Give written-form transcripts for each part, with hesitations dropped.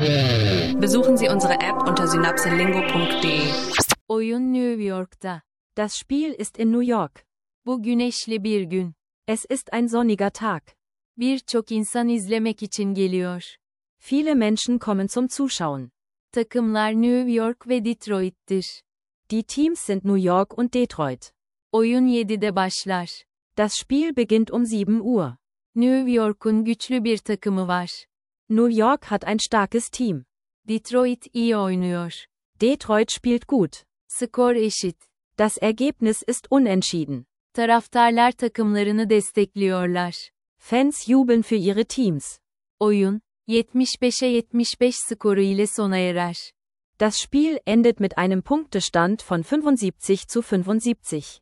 Besuchen Sie unsere App unter synapselingo.de. Oyun New York'ta. Das Spiel ist in New York. Bu güneşli bir gün. Es ist ein sonniger Tag. Birçok insan izlemek için geliyor. Viele Menschen kommen zum Zuschauen. Takımlar New York ve Detroit'tir. Die Teams sind New York und Detroit. Oyun 7'de başlar. Das Spiel beginnt um 7 Uhr. New York'un güçlü bir takımı var. New York hat ein starkes Team. Detroit iyi oynuyor. Detroit spielt gut. Skor eşit. Das Ergebnis ist unentschieden. Taraftarlar takımlarını destekliyorlar. Fans jubeln für ihre Teams. Oyun, 75'e 75 skoru ile sona erer. Das Spiel endet mit einem Punktestand von 75:75.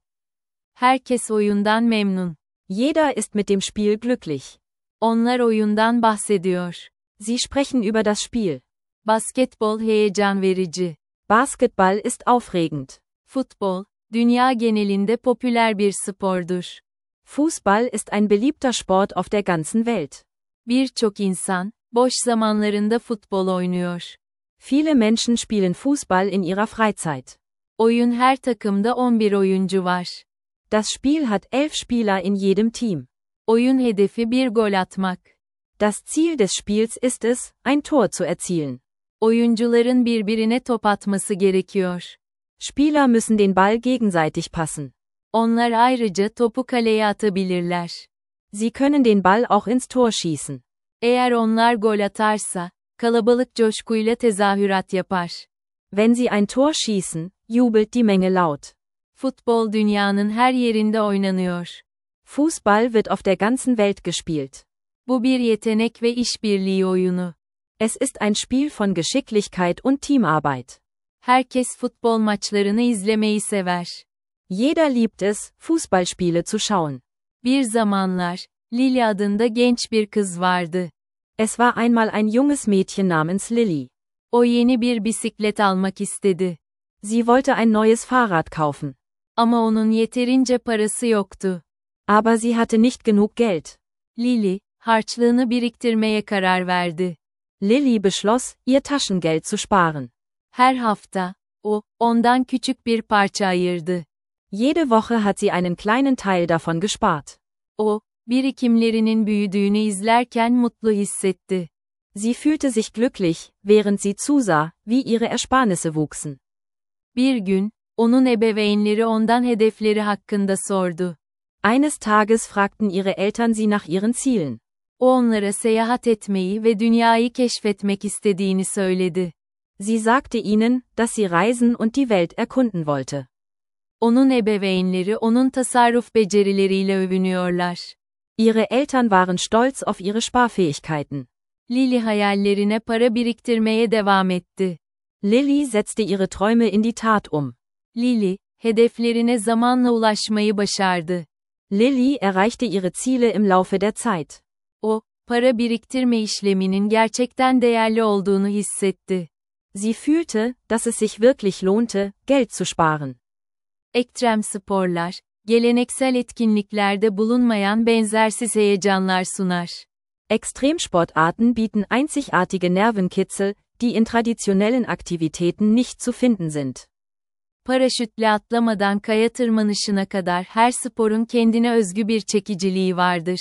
Herkes oyundan memnun. Jeder ist mit dem Spiel glücklich. Onlar oyundan bahsediyor. Sie sprechen über das Spiel. Basketbol heyecan verici. Basketball ist aufregend. Futbol, dünya genelinde popüler bir spordur. Fußball ist ein beliebter Sport auf der ganzen Welt. Birçok insan, boş zamanlarında futbol oynuyor. Viele Menschen spielen Fußball in ihrer Freizeit. Oyun her takımda 11 oyuncu var. Das Spiel hat 11 Spieler in jedem Team. Oyun hedefi bir gol atmak. Das Ziel des Spiels ist es, ein Tor zu erzielen. Oyuncuların birbirine top atması gerekiyor. Spieler müssen den Ball gegenseitig passen. Onlar ayrıca topu kaleye atabilirler. Sie können den Ball auch ins Tor schießen. Eğer onlar gol atarsa, kalabalık coşkuyla tezahürat yapar. Wenn sie ein Tor schießen, jubelt die Menge laut. Futbol dünyanın her yerinde oynanıyor. Fußball wird auf der ganzen Welt gespielt. Bu bir yetenek ve işbirliği oyunu. Es ist ein Spiel von Geschicklichkeit und Teamarbeit. Herkes futbol maçlarını izlemeyi sever. Jeder liebt es, Fußballspiele zu schauen. Bir zamanlar, Lily adında genç bir kız vardı. Es war einmal ein junges Mädchen namens Lily. O yeni bir bisiklet almak istedi. Sie wollte ein neues Fahrrad kaufen. Ama onun yeterince parası yoktu. Aber sie hatte nicht genug Geld. Lily, harçlığını biriktirmeye karar verdi. Lily beschloss, ihr Taschengeld zu sparen. Her hafta, ondan küçük bir parça ayırdı. Jede Woche hat sie einen kleinen Teil davon gespart. Birikimlerinin büyüdüğünü izlerken mutlu hissetti. Sie fühlte sich glücklich, während sie zusah, wie ihre Ersparnisse wuchsen. Bir gün, onun ebeveynleri ondan hedefleri hakkında sordu. Eines Tages fragten ihre Eltern sie nach ihren Zielen. O onlara seyahat etmeyi ve dünyayı keşfetmek istediğini söyledi. Sie sagte ihnen, dass sie reisen und die Welt erkunden wollte. Onun ebeveynleri onun tasarruf becerileriyle övünüyorlar. Ihre Eltern waren stolz auf ihre Sparfähigkeiten. Lily hayallerine para biriktirmeye devam etti. Lily setzte ihre Träume in die Tat um. Lily, hedeflerine zamanla ulaşmayı başardı. Lily erreichte ihre Ziele im Laufe der Zeit. O, para biriktirme işleminin gerçekten değerli olduğunu hissetti. Sie fühlte, dass es sich wirklich lohnte, Geld zu sparen. Ekstrem sporlar, geleneksel etkinliklerde bulunmayan benzersiz heyecanlar sunar. Extremsportarten bieten einzigartige Nervenkitzel, die in traditionellen Aktivitäten nicht zu finden sind. Paraşütle atlamadan kaya tırmanışına kadar her sporun kendine özgü bir çekiciliği vardır.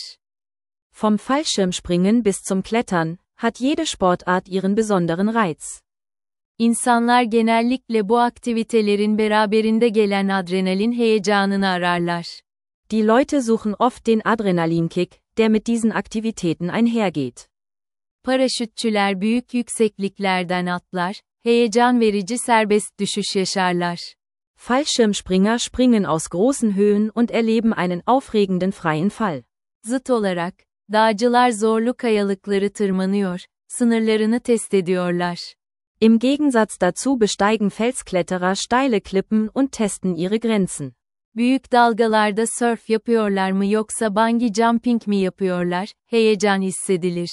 Vom Fallschirmspringen bis zum Klettern, hat jede Sportart ihren besonderen Reiz. İnsanlar genellikle bu aktivitelerin beraberinde gelen adrenalin heyecanını ararlar. Die Leute suchen oft den Adrenalinkick, der mit diesen Aktivitäten einhergeht. Paraşütçüler büyük yüksekliklerden atlar, heyecan verici serbest düşüş yaşarlar. Fallschirmspringer springen aus großen Höhen und erleben einen aufregenden freien Fall. Zıt olarak, dağcılar zorlu kayalıkları tırmanıyor, sınırlarını test ediyorlar. Im Gegensatz dazu besteigen Felskletterer steile Klippen und testen ihre Grenzen. Büyük dalgalarda sörf yapıyorlar mı yoksa bungee jumping mi yapıyorlar, heyecan hissedilir.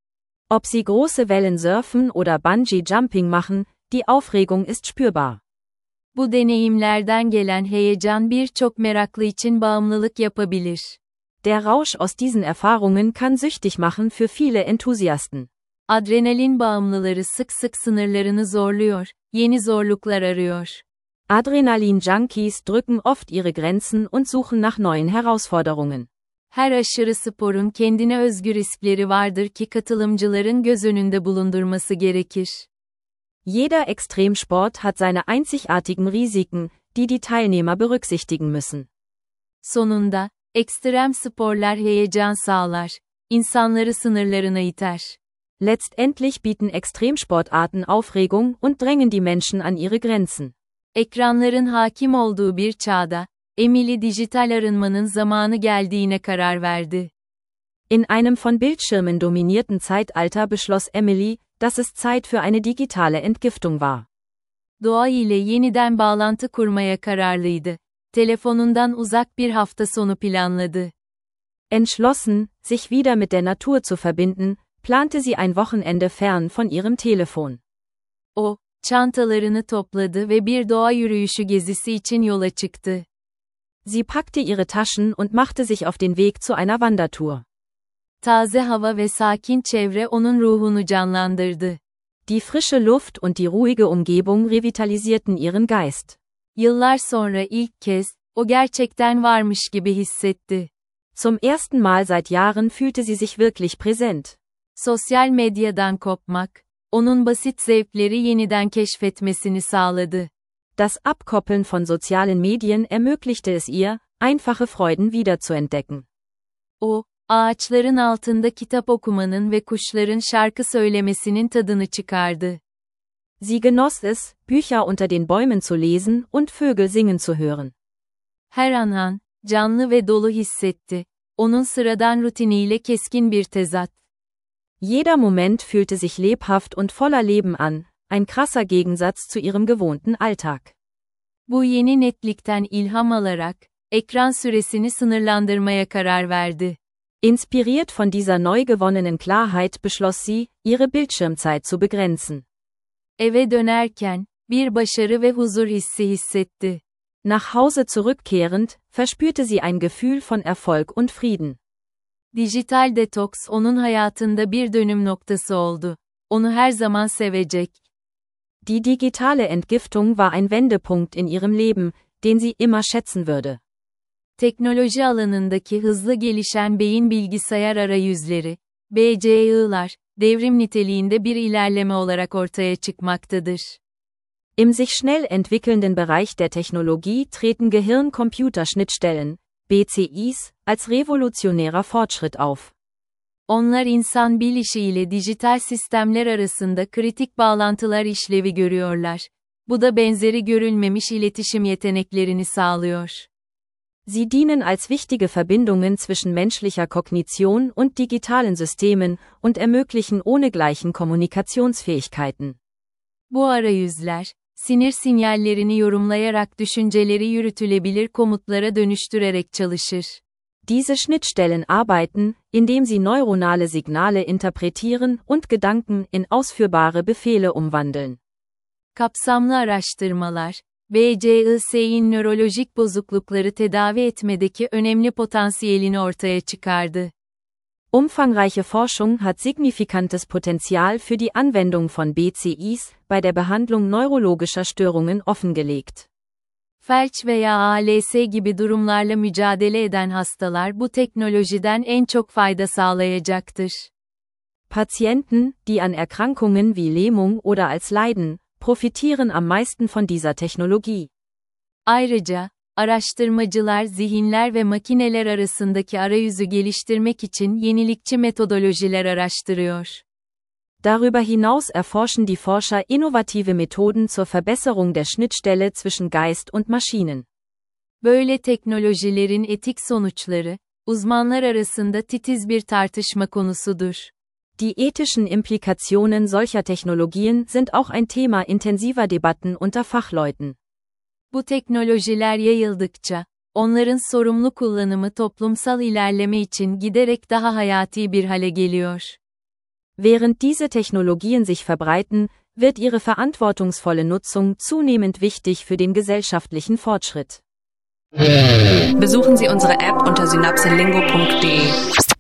Ob sie große Wellen surfen oder Bungee Jumping machen, die Aufregung ist spürbar. Bu deneyimlerden gelen heyecan birçok meraklı için bağımlılık yapabilir. Der Rausch aus diesen Erfahrungen kann süchtig machen für viele Enthusiasten. Adrenalin bağımlıları sık sık sınırlarını zorluyor, yeni zorluklar arıyor. Adrenalin-Junkies drücken oft ihre Grenzen und suchen nach neuen Herausforderungen. Her aşırı sporun kendine özgü riskleri vardır ki katılımcıların göz önünde bulundurması gerekir. Jeder Extremsport hat seine einzigartigen Risiken, die die Teilnehmer berücksichtigen müssen. Sonunda, ekstrem sporlar heyecan sağlar, insanları sınırlarına iter. Letztendlich bieten Extremsportarten Aufregung und drängen die Menschen an ihre Grenzen. Ekranların hakim olduğu bir çağda, Emily dijital arınmanın zamanı geldiğine karar verdi. In einem von Bildschirmen dominierten Zeitalter beschloss Emily, dass es Zeit für eine digitale Entgiftung war. Doğa ile yeniden bağlantı kurmaya kararlıydı. Telefonundan uzak bir hafta sonu planladı. Entschlossen, sich wieder mit der Natur zu verbinden, plante sie ein Wochenende fern von ihrem Telefon. O, çantalarını topladı ve bir doğa yürüyüşü gezisi için yola çıktı. Sie packte ihre Taschen und machte sich auf den Weg zu einer Wandertour. Taze hava ve sakin çevre onun ruhunu canlandırdı. Die frische Luft und die ruhige Umgebung revitalisierten ihren Geist. Yıllar sonra ilk kez, o gerçekten varmış gibi hissetti. Zum ersten Mal seit Jahren fühlte sie sich wirklich präsent. Sosyal medyadan kopmak, onun basit zevkleri yeniden keşfetmesini sağladı. Das Abkoppeln von sozialen Medien ermöglichte es ihr, einfache Freuden wiederzuentdecken. O, ağaçların altında kitap okumanın ve kuşların şarkı söylemesinin tadını çıkardı. Sie genoss es, Bücher unter den Bäumen zu lesen und Vögel singen zu hören. Her an, canlı ve dolu hissetti. Onun sıradan rutiniyle keskin bir tezat. Jeder Moment fühlte sich lebhaft und voller Leben an, ein krasser Gegensatz zu ihrem gewohnten Alltag. Bu yeni netlikten ilham alarak, ekran süresini sınırlandırmaya karar verdi. Inspiriert von dieser neu gewonnenen Klarheit beschloss sie, ihre Bildschirmzeit zu begrenzen. Eve dönerken, bir başarı ve huzur hissi hissetti. Nach Hause zurückkehrend, verspürte sie ein Gefühl von Erfolg und Frieden. Dijital detoks onun hayatında bir dönüm noktası oldu. Onu her zaman sevecek. Die digitale Entgiftung war ein Wendepunkt in ihrem Leben, den sie immer schätzen würde. Teknoloji alanındaki hızlı gelişen beyin bilgisayar arayüzleri, BCI'lar, devrim niteliğinde bir ilerleme olarak ortaya çıkmaktadır. Im sich schnell entwickelnden Bereich der Technologie treten Gehirn-Computer-Schnittstellen, BCIs, als revolutionärer Fortschritt auf. Onlar insan bilişi ile dijital sistemler arasında kritik bağlantılar işlevi görüyorlar. Bu da benzeri görülmemiş iletişim yeteneklerini sağlıyor. Sie dienen als wichtige Verbindungen zwischen menschlicher Kognition und digitalen Systemen und ermöglichen ohnegleichen Kommunikationsfähigkeiten. Bu arayüzler, sinir sinyallerini yorumlayarak düşünceleri yürütülebilir komutlara dönüştürerek çalışır. Diese Schnittstellen arbeiten, indem sie neuronale Signale interpretieren und Gedanken in ausführbare Befehle umwandeln. Kapsamlı araştırmalar, BCI'nin nörolojik bozuklukları tedavi etmedeki önemli potansiyelini ortaya çıkardı. Umfangreiche Forschung hat signifikantes Potenzial für die Anwendung von BCIs bei der Behandlung neurologischer Störungen offengelegt. Felç veya ALS gibi durumlarla mücadele eden hastalar bu teknolojiden en çok fayda sağlayacaktır. Patienten, die an Erkrankungen wie Lähmung oder als leiden, profitieren am meisten von dieser Technologie. Ayrıca, araştırmacılar zihinler ve makineler arasındaki arayüzü geliştirmek için yenilikçi metodolojiler araştırıyor. Darüber hinaus erforschen die Forscher innovative Methoden zur Verbesserung der Schnittstelle zwischen Geist und Maschinen. Böyle teknolojilerin etik sonuçları, uzmanlar arasında titiz bir tartışma konusudur. Die ethischen Implikationen solcher Technologien sind auch ein Thema intensiver Debatten unter Fachleuten. Bu teknolojiler yayıldıkça, onların sorumlu kullanımı toplumsal ilerleme için giderek daha hayati bir hale geliyor. Während diese Technologien sich verbreiten, wird ihre verantwortungsvolle Nutzung zunehmend wichtig für den gesellschaftlichen Fortschritt. Besuchen Sie unsere App unter synapselingo.de.